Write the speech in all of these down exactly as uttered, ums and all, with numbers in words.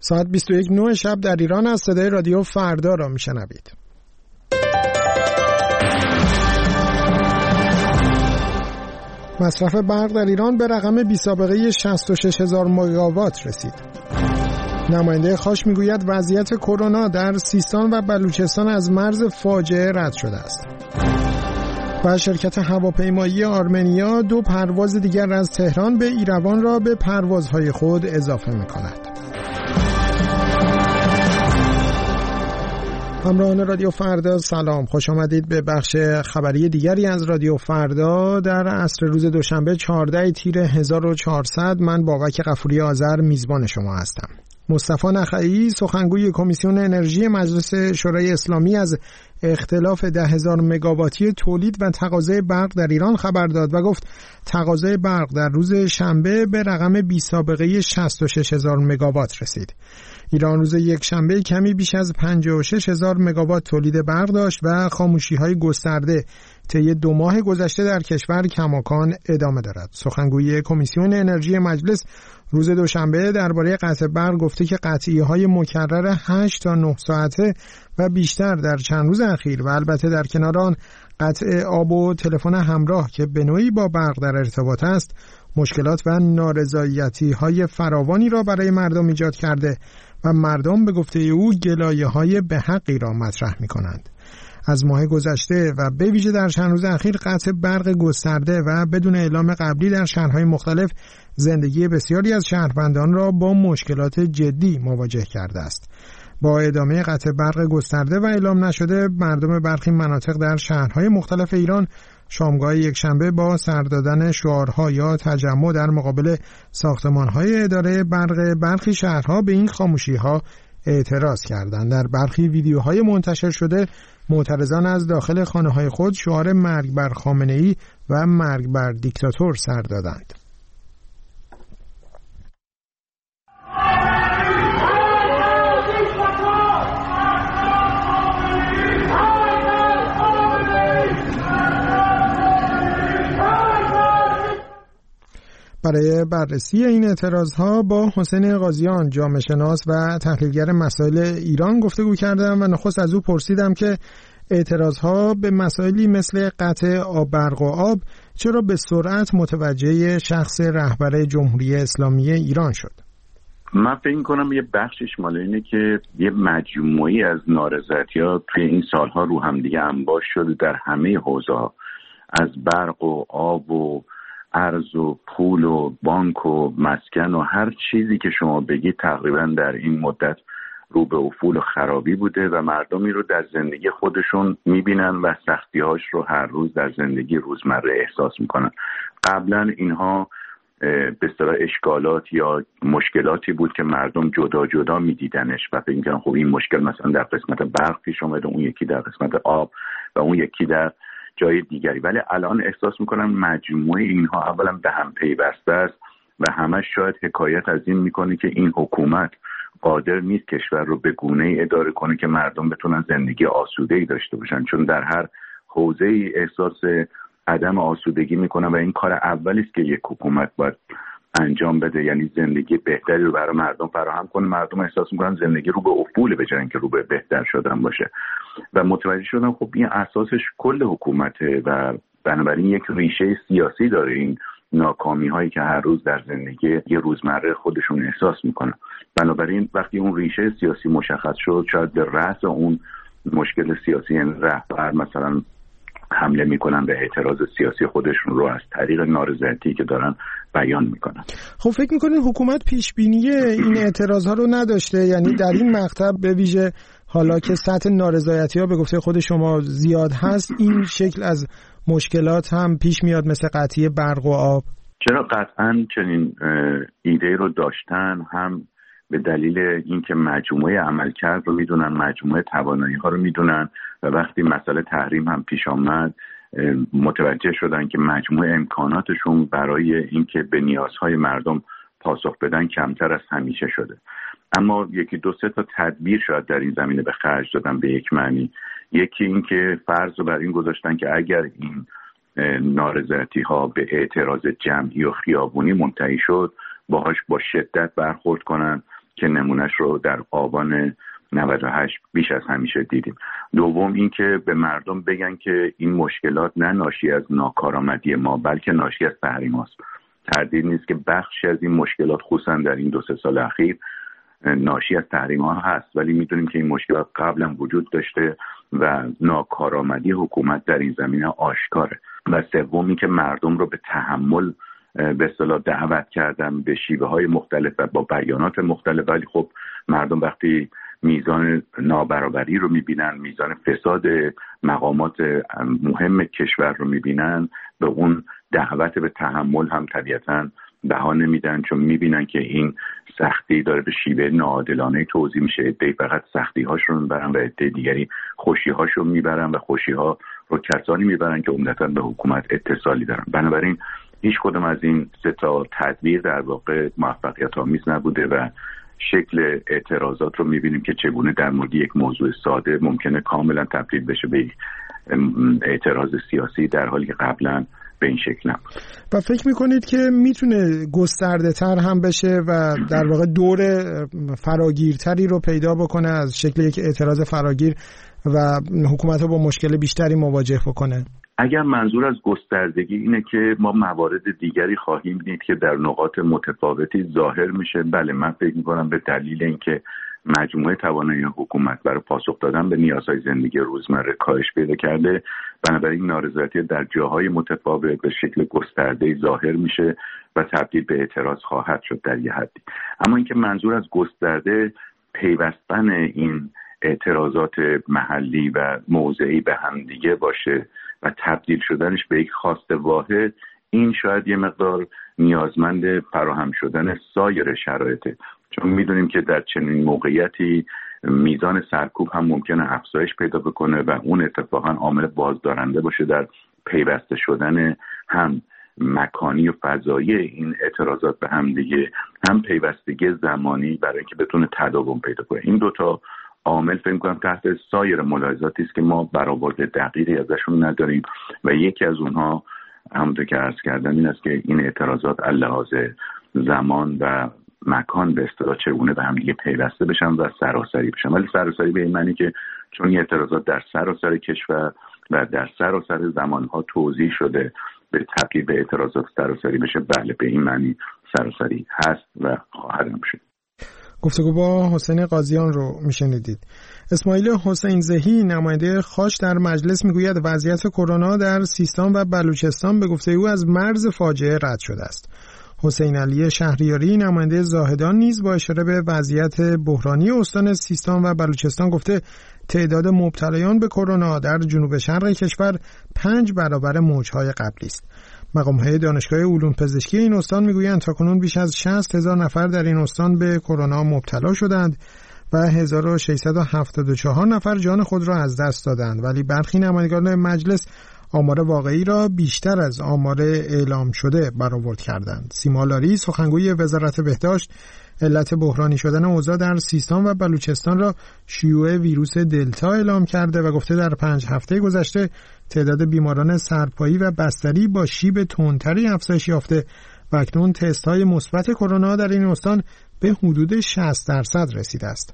ساعت بیست و یک و نه شب در ایران از صدای رادیو فردا را میشنوید. مصرف برق در ایران به رقم بی سابقه شصت و شش هزار مگاوات رسید. نماینده خاش میگوید وضعیت کرونا در سیستان و بلوچستان از مرز فاجعه رد شده است. و شرکت هواپیمایی آرمنیا دو پرواز دیگر از تهران به ایروان را به پروازهای خود اضافه می‌کند. همراهان رادیو فردا سلام، خوش آمدید به بخش خبری دیگری از رادیو فردا در عصر روز دوشنبه چهاردهم تیر هزار و چهارصد. من بابک غفوری آذر میزبان شما هستم. مصطفی نخعی سخنگوی کمیسیون انرژی مجلس شورای اسلامی از اختلاف ده هزار مگاواتی تولید و تقاضای برق در ایران خبر داد و گفت تقاضای برق در روز شنبه به رقم بی سابقه شصت و شش هزار مگاوات رسید. ایران روز یک شنبه کمی بیش از پنجاه و شش هزار مگاوات تولید برق داشت و خاموشی‌های گسترده طی دو ماه گذشته در کشور کماکان ادامه دارد. سخنگوی کمیسیون انرژی مجلس روز دوشنبه درباره قطع برق گفته که قطعی‌های مکرر هشت تا نه ساعته و بیشتر در چند روز اخیر و البته در کنار آن قطع آب و تلفن همراه که به نوعی با برق در ارتباط است مشکلات و نارضایتی‌های فراوانی را برای مردم ایجاد کرده و مردم به گفته او گلایه‌های به حقی را مطرح می‌کنند. از ماه گذشته و به ویژه در چند روز اخیر قطع برق گسترده و بدون اعلام قبلی در شهرهای مختلف زندگی بسیاری از شهروندان را با مشکلات جدی مواجه کرده است. با ادامه قطع برق گسترده و اعلام نشده، مردم برخی مناطق در شهرهای مختلف ایران شامگاه یکشنبه با سر دادن شعارها یا تجمع در مقابل ساختمان‌های اداره برق برخی شهرها به این خاموشی‌ها اعتراض کردند. در برخی ویدیوهای منتشر شده معترضان از داخل خانه‌های خود شعار مرگ بر خامنه‌ای و مرگ بر دیکتاتور سر دادند. برای بررسی این اعتراضها با حسین قاضیان جامعه شناس و تحلیلگر مسائل ایران گفتگو کردم و نخست از او پرسیدم که اعتراضها به مسائلی مثل قطع آب برق و آب چرا به سرعت متوجه شخص رهبر جمهوری اسلامی ایران شد. من فکر می‌کنم یه بخشش مال اینه که یه مجموعی از نارضایتی‌ها توی این سالها رو هم دیگه انباش شده در همه حوزه‌ها، از برق و آب و ارز و پول و بانک و مسکن و هر چیزی که شما بگید تقریبا در این مدت رو به افول و خرابی بوده و مردمی رو در زندگی خودشون میبینن و سختی‌هاش رو هر روز در زندگی روزمره احساس میکنن. قبلا اینها به اصطلاح اشکالات یا مشکلاتی بود که مردم جدا جدا میدیدنش و فکر میکنن خب این مشکل مثلا در قسمت برق پیش اومده، اون یکی در قسمت آب و اون یکی در جای دیگری، ولی الان احساس میکنم مجموعه اینها اولا به هم پیوسته است و همش شاید حکایت از این میکنه که این حکومت قادر نیست کشور رو به گونه‌ای اداره کنه که مردم بتونن زندگی آسوده‌ای داشته باشن، چون در هر حوزه‌ای احساس عدم آسودگی میکنه و این کار اولی است که یک حکومت باید انجام بده، یعنی زندگی بهتری رو برای مردم فراهم کنه. مردم احساس میکنن زندگی رو به افول به جای اینکه رو به بهتر شدن باشه و متوجه شدن خب این اساسش کل حکومته و بنابراین یک ریشه سیاسی داره این ناکامی هایی که هر روز در زندگی یه روزمره خودشون احساس میکنن. بنابراین وقتی اون ریشه سیاسی مشخص شد، شاید به رأس اون مشکل سیاسی یعنی رهبر مثلا حمله میکنن به اعتراض سیاسی خودشون رو از طریق نارضایتی که دارن بیان میکنن. خب فکر میکنین حکومت پیش بینی این اعتراض ها رو نداشته؟ یعنی در این مقطع به ویژه حالا که سطح نارضایتی ها به گفته خود شما زیاد هست، این شکل از مشکلات هم پیش میاد مثل قطعی برق و آب؟ چرا قطعا چنین ایده رو داشتن، هم به دلیل اینکه مجموعه عملکرد رو میدونن، مجموعه توانایی ها رو میدونن و وقتی مسئله تحریم هم پیش آمد متوجه شدن که مجموعه امکاناتشون برای اینکه به نیازهای مردم پاسخ بدن کمتر از همیشه شده. اما یکی دو سه تا تدبیر شاید در این زمینه به خرج دادن به یک معنی. یکی این که فرض رو بر این گذاشتن که اگر این نارضایتی ها به اعتراض جمعی و خیابونی منتهی شد باهاش با شدت برخورد کنن که نمونهش رو در آبان نود و هشت بیش از همیشه دیدیم. دوم این که به مردم بگن که این مشکلات نه ناشی از ناکارآمدی ما بلکه ناشی از تحریم هاست. تردید نیست که بخشی از این مشکلات خصوصا در این دو سه سال اخیر ناشی از تحریم ها هست، ولی میدونیم که این مشکلات قبلا وجود داشته و ناکارآمدی حکومت در این زمینه آشکاره. و سومی که مردم رو به تحمل به اصطلاح دعوت کردن به شیوه های مختلف و با بیانات مختلف، ولی خب مردم وقتی میزان نابرابری رو میبینن، میزان فساد مقامات مهم کشور رو میبینن، به اون دعوت به تحمل هم طبیعتاً بها نمیدن، چون میبینن که این سختی داره به شیوه ناعادلانه توزیع میشه. عده‌ای فقط سختی هاش رو میبرن و عده دیگری خوشی هاش رو میبرن و خوشی ها رو کسانی میبرن که عمدتاً به حکومت اتصالی دارن. بنابراین هیچ کدوم از این سه تا تدبیر در واقع موفقیت آمیز نبوده و شکل اعتراضات رو میبینیم که چگونه در مورد یک موضوع ساده ممکنه کاملا تبدیل بشه به یک اعتراض سیاسی، در حالی که قبلا به این شکل نبود. و فکر میکنید که میتونه گسترده تر هم بشه و در واقع دور فراگیرتری رو پیدا بکنه از شکل یک اعتراض فراگیر و حکومت رو با مشکل بیشتری مواجه بکنه؟ اگر منظور از گستردگی اینه که ما موارد دیگری خواهیم دید که در نقاط متفاوتی ظاهر میشه، بله من فکر میکنم به دلیل اینکه مجموعه توانایی حکومت برای پاسخ دادن به نیازهای زندگی روزمره کاهش پیدا کرده، بنابراین نارضایتی در جاهای متفاوت به شکل گسترده ظاهر میشه و تبدیل به اعتراض خواهد شد در یه حدی. اما اینکه منظور از گسترده پیوستن این اعتراضات محلی و موضعی به هم دیگه باشه و تبدیل شدنش به یک خواست واحد، این شاید یه مقدار نیازمند فراهم شدن سایر شرایطه، چون میدونیم که در چنین موقعیتی میزان سرکوب هم ممکنه افزایش پیدا بکنه و اون اتفاقا عامل بازدارنده باشه در پیوسته شدن هم مکانی و فضایی این اعتراضات به هم دیگه، هم پیوستگی زمانی برای اینکه بتونه تداوم پیدا کنه. این دوتا عامل فکر می‌کنم تحت سایر ملاحظاتی است که ما برآورد دقیقی ازشون نداریم و یکی از اونها همونطور که عرض کردم این است که این اعتراضات لحاظ زمان و مکان به اصطلاح چگونه به هم دیگه پیوسته بشن و سراسری بشن. ولی سراسری به این معنی که چون این اعتراضات در سراسر کشور و در سراسر زمانها توزیع شده به تبدیل به اعتراضات سراسری بشه، بله به این معنی سراسری هست و خواهد هم شد. گفتگو با حسین قاضیان رو میشنیدید. اسماعیل حسین زهی نماینده خاش در مجلس میگوید وضعیت کرونا در سیستان و بلوچستان به گفته او از مرز فاجعه رد شده است. حسین علی شهریاری نماینده زاهدان نیز با اشاره به وضعیت بحرانی استان سیستان و بلوچستان گفته تعداد مبتلایان به کرونا در جنوب شرق کشور پنج برابر موج‌های قبلی است. مقام‌های دانشگاه علوم پزشکی این استان میگویند تاکنون بیش از شصت هزار نفر در این استان به کرونا مبتلا شدند و هزار و ششصد و هفتاد و چهار نفر جان خود را از دست دادند، ولی برخی نمایندگان مجلس آمار واقعی را بیشتر از آمار اعلام شده برآورد کردند. سیما لاری سخنگوی وزارت بهداشت علت بحرانی شدن اوضاع در سیستان و بلوچستان را شیوع ویروس دلتا اعلام کرده و گفته در پنج هفته گذشته تعداد بیماران سرپایی و بستری با شیب تندتری افزایش یافته و اکنون تست‌های مثبت کرونا در این استان به حدود شصت درصد رسیده است.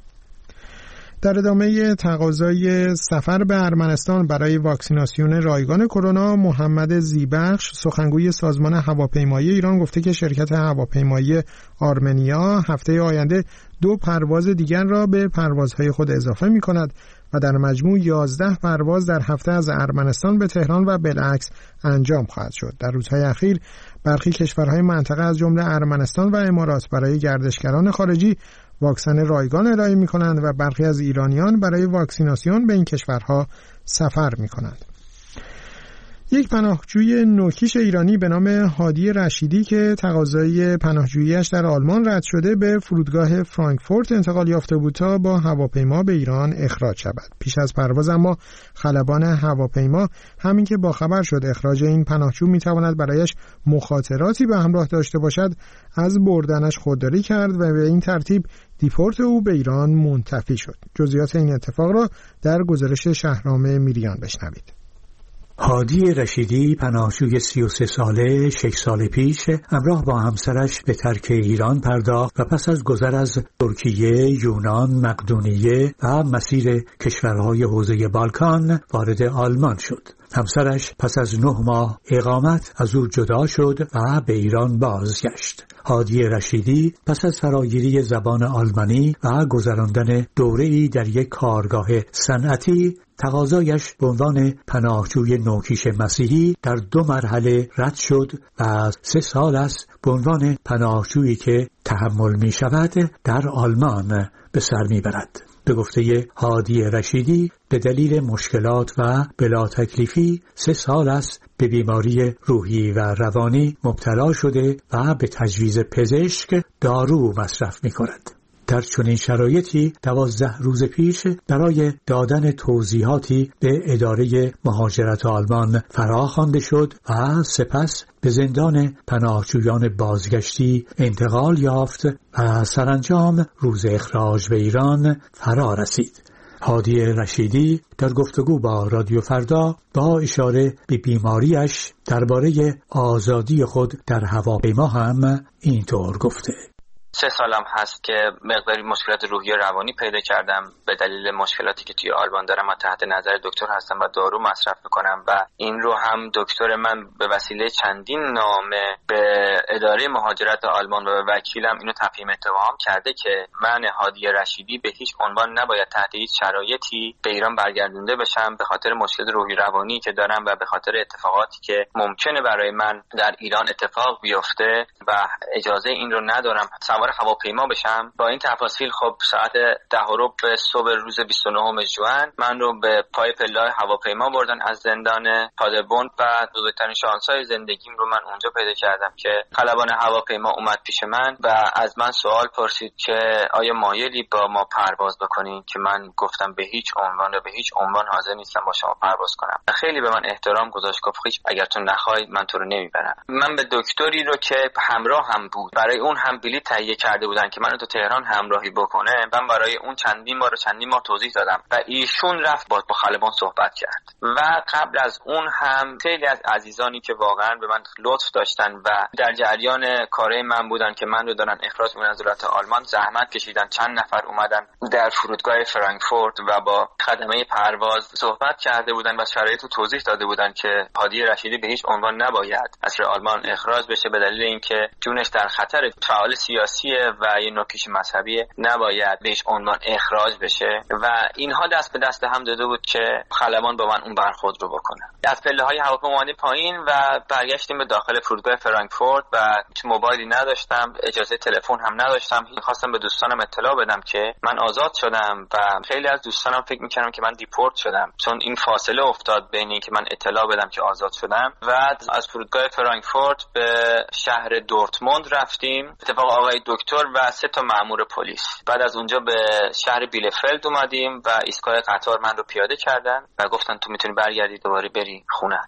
در ادامه تقاضای سفر به ارمنستان برای واکسیناسیون رایگان کرونا، محمد زیبخش سخنگوی سازمان هواپیمایی ایران گفته که شرکت هواپیمایی آرمنیا هفته آینده دو پرواز دیگر را به پروازهای خود اضافه می کند و در مجموع یازده پرواز در هفته از ارمنستان به تهران و بالعکس انجام خواهد شد. در روزهای اخیر برخی کشورهای منطقه از جمله ارمنستان و امارات برای گردشگران خارجی واکسن رایگان ارائه می کنند و برخی از ایرانیان برای واکسیناسیون به این کشورها سفر می کنند. یک پناهجوی نوکیش ایرانی به نام هادی رشیدی که تقاضای پناهجوییش در آلمان رد شده به فرودگاه فرانکفورت انتقال یافته بود تا با هواپیما به ایران اخراج شود. پیش از پرواز اما خلبان هواپیما همین که با خبر شد اخراج این پناهجو میتواند برایش مخاطراتی به همراه داشته باشد، از بردنش خودداری کرد و به این ترتیب دیپورت او به ایران منتفی شد. جزئیات این اتفاق را در گزارش شهرام میریان بشنوید. هادی رشیدی پناهجوی سی و سه ساله شش سال پیش همراه با همسرش به ترک ایران پرداخت و پس از گذر از ترکیه، یونان، مقدونیه و مسیر کشورهای حوزه بالکان وارد آلمان شد. همسرش پس از نه ماه اقامت از او جدا شد و به ایران بازگشت. هادی رشیدی پس از فراگیری زبان آلمانی و گذراندن دوره‌ای در یک کارگاه صنعتی، تقاضایش به عنوان پناهجوی نوکیش مسیحی در دو مرحله رد شد و سه سال است به عنوان پناهجویی که تحمل می شود در آلمان به سر می برد. به گفته هادی رشیدی به دلیل مشکلات و بلا تکلیفی سه سال است به بیماری روحی و روانی مبتلا شده و به تجویز پزشک دارو مصرف می کند. در چنین شرایطی دوازده روز پیش برای دادن توضیحاتی به اداره مهاجرت آلمان فراخوانده شد و سپس به زندان پناهجویان بازگشتی انتقال یافت و سرانجام روز اخراج به ایران فرا رسید. هادی رشیدی در گفتگو با رادیو فردا با اشاره به بیماریش درباره آزادی خود در هواپیما هم اینطور گفته: سه سالم هست که مقداری مشکلات روحی و روانی پیدا کردم به دلیل مشکلاتی که توی آلمان دارم و تحت نظر دکتر هستم و دارو مصرف میکنم و این رو هم دکتر من به وسیله چندین نامه به اداره مهاجرت آلمان و به وکیلم اینو تفهیم اتهام کرده که من هادی رشیدی به هیچ عنوان نباید تحت هیچ شرایطی به ایران برگردونده بشم به خاطر مشکل روحی روانی که دارم و به خاطر اتفاقاتی که ممکنه برای من در ایران اتفاق بیفته و اجازه این رو ندارم هواپیما بشم. با این تفاصیل خب ساعت ده و به صبح روز بیست و نهم ژوئن من رو به پای پله هواپیما بردن از زندان پادربورن و بزرگترین شانس‌های زندگیم رو من اونجا پیدا کردم که خلبان هواپیما اومد پیش من و از من سوال پرسید که آیا مایلی با ما پرواز بکنین، که من گفتم به هیچ عنوان و به هیچ عنوان حاضر نیستم با شما پرواز کنم. خیلی به من احترام گذاشت، گفت اگر تو نخوای من تو رو نمیبرم. من به دکتری رو که همراه هم بود برای اون هم بلیط تهیه کرده بودن که منو تو تهران همراهی بکنه، من برای اون چندین بار و چندین ماه توضیح دادم و ایشون رفت با خلبان صحبت کرد. و قبل از اون هم خیلی از عزیزانی که واقعا به من لطف داشتن و در جریان کارهای من بودن که من رو دارن اخراج کنن از دولت آلمان زحمت کشیدن. چند نفر اومدن در فرودگاه فرانکفورت و با خدمه پرواز صحبت کرده بودن و شرایط رو توضیح داده بودن که هادی رشیدی به هیچ عنوان نباید از آلمان اخراج بشه به دلیل اینکه جونش در خطر. فعال سیاسی و یه نوکیش مذهبی نباید بهش عنوان اخراج بشه و اینها دست به دست هم داده بود که خلبان با من اون برخورد رو بکنه. از پله‌های هواپیما اومدیم پایین و برگشتیم به داخل فرودگاه فرانکفورت و هیچ موبایلی نداشتم، اجازه تلفن هم نداشتم. می‌خواستم به دوستانم اطلاع بدم که من آزاد شدم و خیلی از دوستانم فکر می‌کردن که من دیپورت شدم، چون این فاصله افتاد بین اینکه من اطلاع بدم که آزاد شدم. و از فرودگاه فرانکفورت به شهر دورتموند رفتیم. اتفاق آقای دکتر و سه تا مأمور پلیس. بعد از اونجا به شهر بیلفلد اومدیم و ایستگاه قطار من رو پیاده کردن و گفتن تو میتونی برگردی دوباره بری خونت.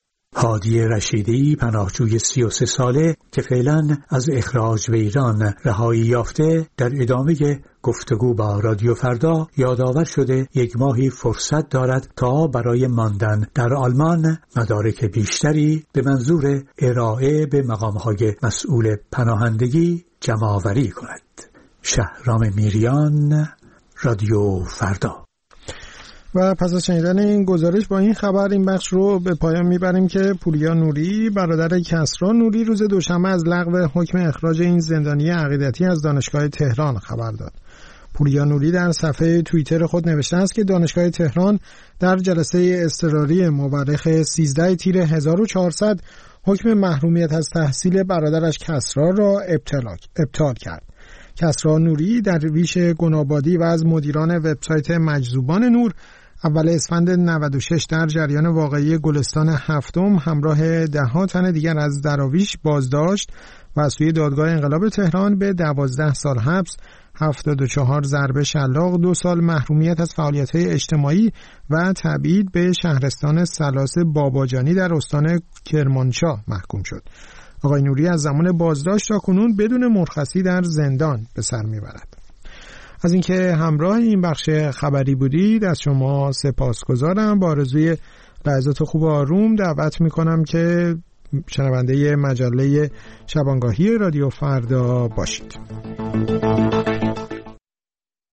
هادی رشیدی پناهجوی سی و سه ساله که فعلا از اخراج به ایران رهایی یافته در ادامه گفتگو با رادیو فردا یادآور شده یک ماهی فرصت دارد تا برای ماندن در آلمان مدارک بیشتری به منظور ارائه به مقام‌های مسئول پناهندگی جمع‌آوری کند. شهرام میریان، رادیو فردا. و پس از شنیدن این گزارش با این خبر این بخش رو به پایان میبریم که پوریا نوری برادر کسری نوری روز دوشنبه از لغو حکم اخراج این زندانی عقیدتی از دانشگاه تهران خبر داد. پوریا نوری در صفحه توییتر خود نوشته است که دانشگاه تهران در جلسه اضطراری مورخ سیزده تیر هزار و چهارصد حکم محرومیت از تحصیل برادرش کسری را ابطال کرد. کسری نوری درویش گنابادی و از مدیران وبسایت مجذوبان نور اول اسفند نود و شش در جریان واقعی گلستان هفتم همراه ده ها تن دیگر از دراویش بازداشت و از سوی دادگاه انقلاب تهران به دوازده سال حبس، هفتاد و چهار ضربه شلاق، دو سال محرومیت از فعالیت‌های اجتماعی و تبعید به شهرستان سلاس باباجانی در استان کرمانشاه محکوم شد. آقای نوری از زمان بازداشت تا کنون بدون مرخصی در زندان به سر میبرد. از اینکه همراه این بخش خبری بودید از شما سپاسگزارم. با آرزوی لحظات خوب آروم دعوت میکنم که شنونده مجله شبانگاهی رادیو فردا باشید.